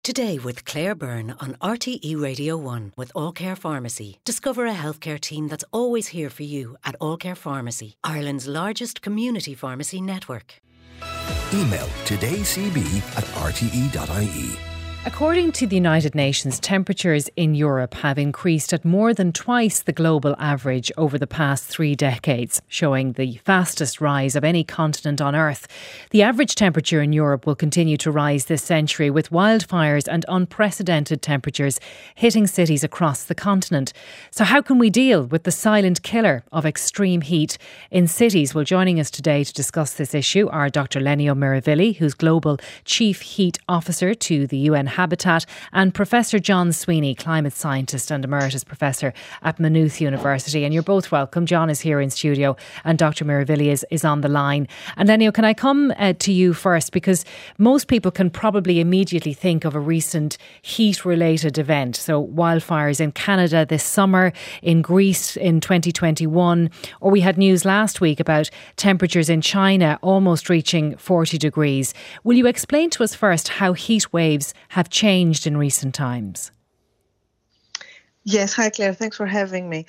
Today with Claire Byrne on RTE Radio 1 with All Care Pharmacy. Discover a healthcare team that's always here for you at All Care Pharmacy, Ireland's largest community pharmacy network. Email todaycb@rte.ie. According to the United Nations, temperatures in Europe have increased at more than twice the global average over the past 3 decades, showing the fastest rise of any continent on Earth. The average temperature in Europe will continue to rise this century, with wildfires and unprecedented temperatures hitting cities across the continent. So how can we deal with the silent killer of extreme heat in cities? Well, joining us today to discuss this issue are Dr. Lenio Miravilli, who's Global Chief Heat Officer to the UN Habitat, and Professor John Sweeney, climate scientist and emeritus professor at Maynooth University. And you're both welcome. John is here in studio and Dr. Miravilli is on the line. And Lenio, can I come to you first? Because most people can probably immediately think of a recent heat-related event. So wildfires in Canada this summer, in Greece in 2021, or we had news last week about temperatures in China almost reaching 40 degrees. Will you explain to us first how heat waves have changed in recent times? Yes, hi Claire, thanks for having me.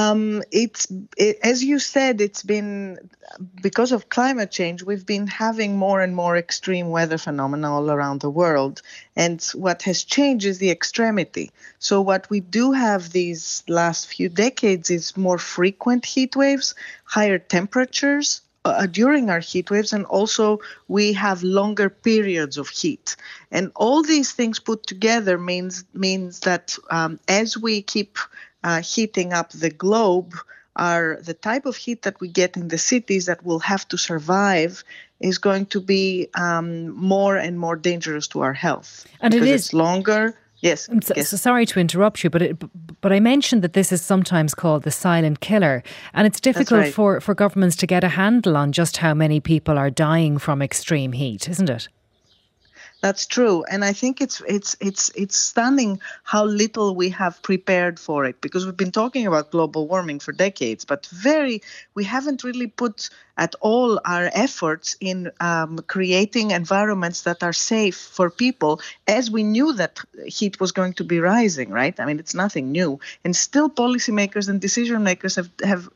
As you said, it's been because of climate change, we've been having more and more extreme weather phenomena all around the world. And what has changed is the extremity. So what we do have these last few decades is more frequent heat waves, higher temperatures during our heat waves, and also we have longer periods of heat. And all these things put together means that as we keep heating up the globe, the type of heat that we get in the cities that will have to survive is going to be more and more dangerous to our health. And it's longer. Yes. So sorry to interrupt you, but I mentioned that this is sometimes called the silent killer, and it's difficult for governments to get a handle on just how many people are dying from extreme heat, isn't it? That's true, and I think it's stunning how little we have prepared for it, because we've been talking about global warming for decades, but we haven't really put at all our efforts in creating environments that are safe for people, as we knew that heat was going to be rising, right? I mean, it's nothing new, and still policymakers and decision makers have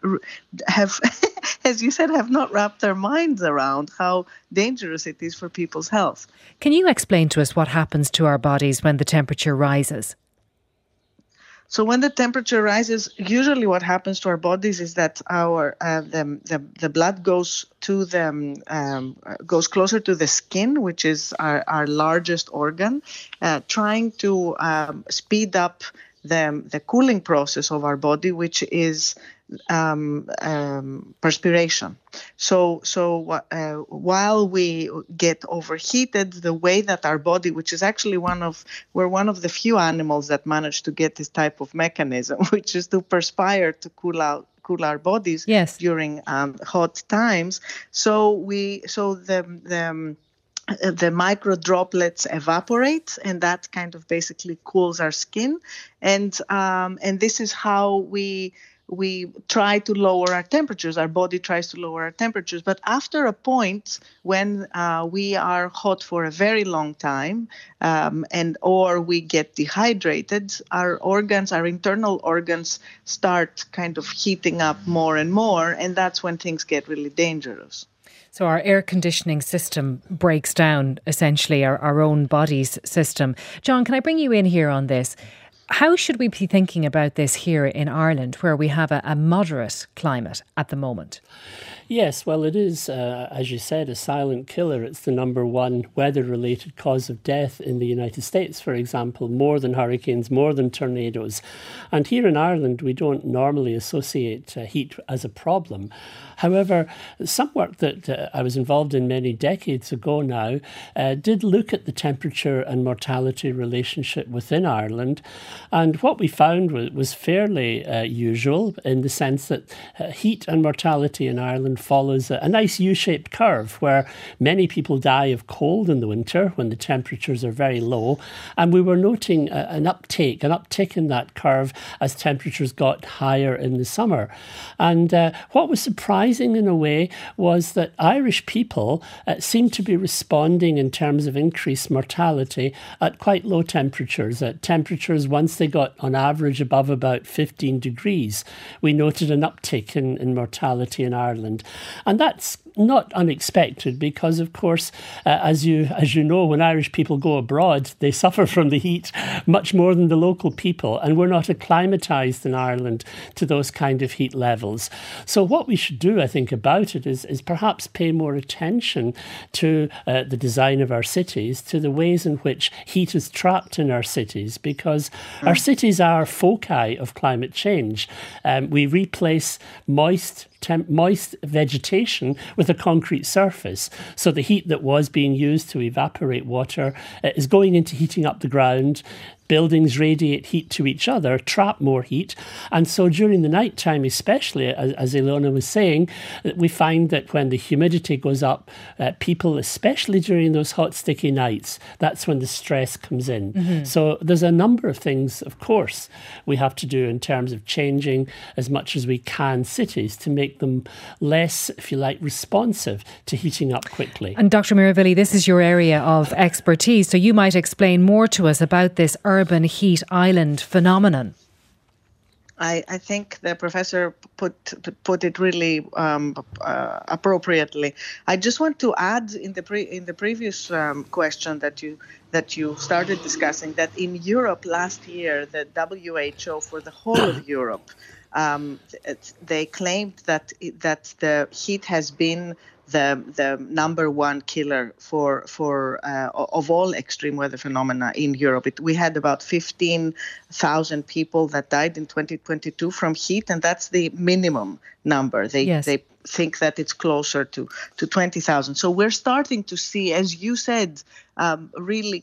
as you said, have not wrapped their minds around how dangerous it is for people's health. Can you explain to us what happens to our bodies when the temperature rises? So when the temperature rises, usually what happens to our bodies is that the blood goes to goes closer to the skin, which is our largest organ, trying to speed up the cooling process of our body, which is perspiration. So while we get overheated, the way that our body, which is actually we're one of the few animals that manage to get this type of mechanism, which is to perspire to cool our bodies during hot times. So the micro droplets evaporate, and that kind of basically cools our skin, and this is how we try to lower our temperatures. Our body tries to lower our temperatures, but after a point when we are hot for a very long time, or we get dehydrated, our internal organs start kind of heating up more and more, and that's when things get really dangerous. So our air conditioning system breaks down, essentially, our own body's system. John, can I bring you in here on this? How should we be thinking about this here in Ireland, where we have a moderate climate at the moment? Yes, well, it is, as you said, a silent killer. It's the number one weather-related cause of death in the United States, for example, more than hurricanes, more than tornadoes. And here in Ireland, we don't normally associate heat as a problem. However, some work that I was involved in many decades ago now did look at the temperature and mortality relationship within Ireland. And what we found was fairly usual, in the sense that heat and mortality in Ireland pattern follows a nice U-shaped curve where many people die of cold in the winter when the temperatures are very low. And we were noting an uptick in that curve as temperatures got higher in the summer. And what was surprising in a way was that Irish people seemed to be responding in terms of increased mortality at quite low temperatures. At temperatures, once they got on average above about 15 degrees, we noted an uptick in mortality in Ireland. And that's not unexpected because, of course, as you know, when Irish people go abroad, they suffer from the heat much more than the local people, and we're not acclimatised in Ireland to those kind of heat levels. So what we should do, I think, about it is perhaps pay more attention to the design of our cities, to the ways in which heat is trapped in our cities, because our cities are foci of climate change. We replace moist vegetation with a concrete surface. So the heat that was being used to evaporate water is going into heating up the ground. Buildings radiate heat to each other, trap more heat. And so during the night time, especially, as Ilona was saying, we find that when the humidity goes up, people, especially during those hot, sticky nights, that's when the stress comes in. Mm-hmm. So there's a number of things, of course, we have to do in terms of changing as much as we can cities to make them less, if you like, responsive to heating up quickly. And Dr. Miravilli, this is your area of expertise, so you might explain more to us about this urban heat island phenomenon. I think the professor put it really appropriately. I just want to add in the previous question that you started discussing that in Europe last year, the WHO for the whole of Europe, they claimed that the heat has been the number one killer of all extreme weather phenomena in Europe. We had about 15,000 people that died in 2022 from heat, and that's the minimum number. They think that it's closer to 20,000. So we're starting to see, as you said, really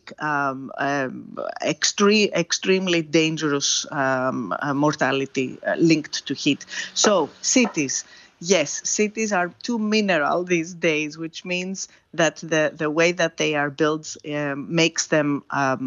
extremely dangerous mortality linked to heat. So cities. Yes, cities are too mineral these days, which means that the way that they are built makes them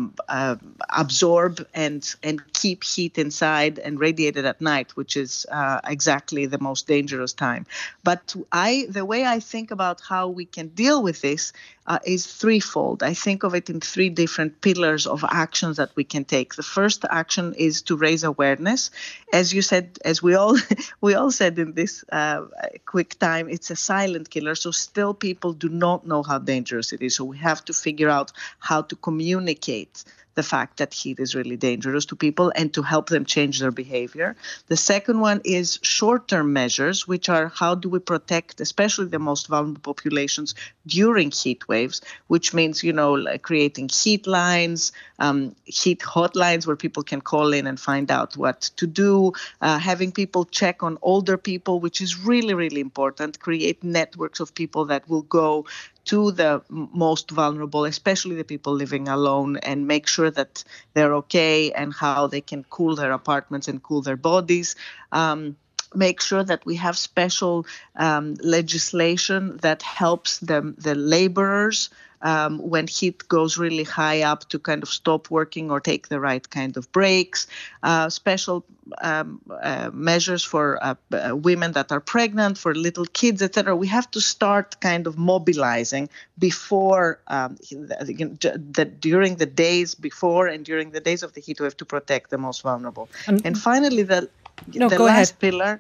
absorb and keep heat inside and radiate it at night, which is exactly the most dangerous time. But the way I think about how we can deal with this is threefold. I think of it in three different pillars of actions that we can take. The first action is to raise awareness. As you said, as we all said in this quick time, it's a silent killer. So still people do not know how dangerous it is. So we have to figure out how to communicate the fact that heat is really dangerous to people and to help them change their behavior. The second one is short-term measures, which are how do we protect especially the most vulnerable populations during heat waves, which means, like creating heat lines, heat hotlines where people can call in and find out what to do, having people check on older people, which is really, really important, create networks of people that will go to the most vulnerable, especially the people living alone, and make sure that they're okay and how they can cool their apartments and cool their bodies. Make sure that we have special legislation that helps the laborers when heat goes really high up to kind of stop working or take the right kind of breaks, special measures for women that are pregnant, for little kids, etc. We have to start kind of mobilizing before, during the days before and during the days of the heat wave to protect the most vulnerable. And finally, the last pillar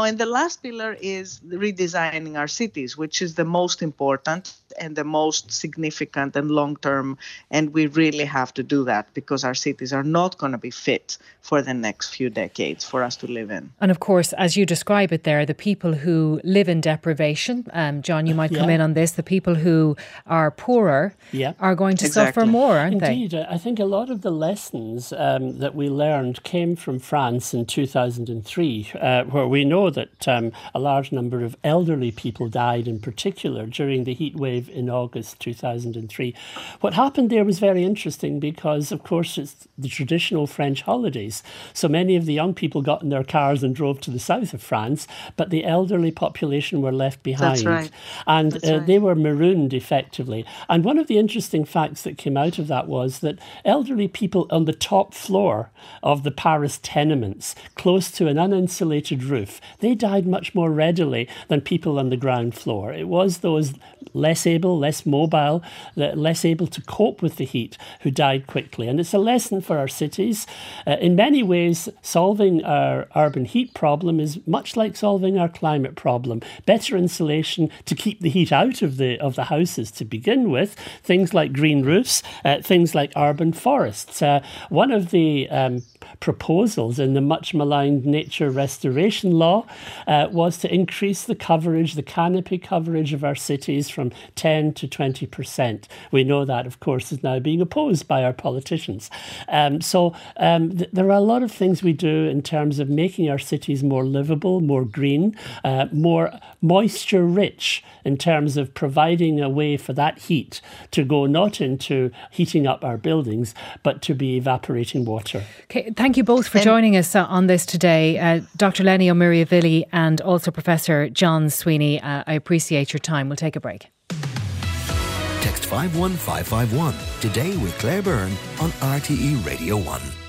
is redesigning our cities, which is the most important and the most significant and long-term. And we really have to do that because our cities are not going to be fit for the next few decades for us to live in. And of course, as you describe it there, the people who live in deprivation, John, you might come in on this, the people who are poorer are going to suffer more, aren't they? Indeed. I think a lot of the lessons that we learned came from France in 2008. 2003, where we know that a large number of elderly people died in particular during the heat wave in August 2003. What happened there was very interesting because, of course, it's the traditional French holidays. So many of the young people got in their cars and drove to the south of France, but the elderly population were left behind. That's right. And That's right. They were marooned effectively. And one of the interesting facts that came out of that was that elderly people on the top floor of the Paris tenements, close to an uninsulated roof, they died much more readily than people on the ground floor. It was those less able, less mobile, less able to cope with the heat who died quickly. And it's a lesson for our cities. In many ways, solving our urban heat problem is much like solving our climate problem. Better insulation to keep the heat out of the houses to begin with. Things like green roofs, things like urban forests. One of the proposals in the much maligned nature restoration law was to increase the coverage, the canopy coverage of our cities from 10 to 20%. We know that, of course, is now being opposed by our politicians. So there are a lot of things we do in terms of making our cities more livable, more green, more moisture rich, in terms of providing a way for that heat to go not into heating up our buildings, but to be evaporating water. Okay, thank you both for joining us on this today. Dr. Lenny O'Murray-Avili and also Professor John Sweeney. I appreciate your time. We'll take a break. Text 51551 today with Claire Byrne on RTE Radio 1.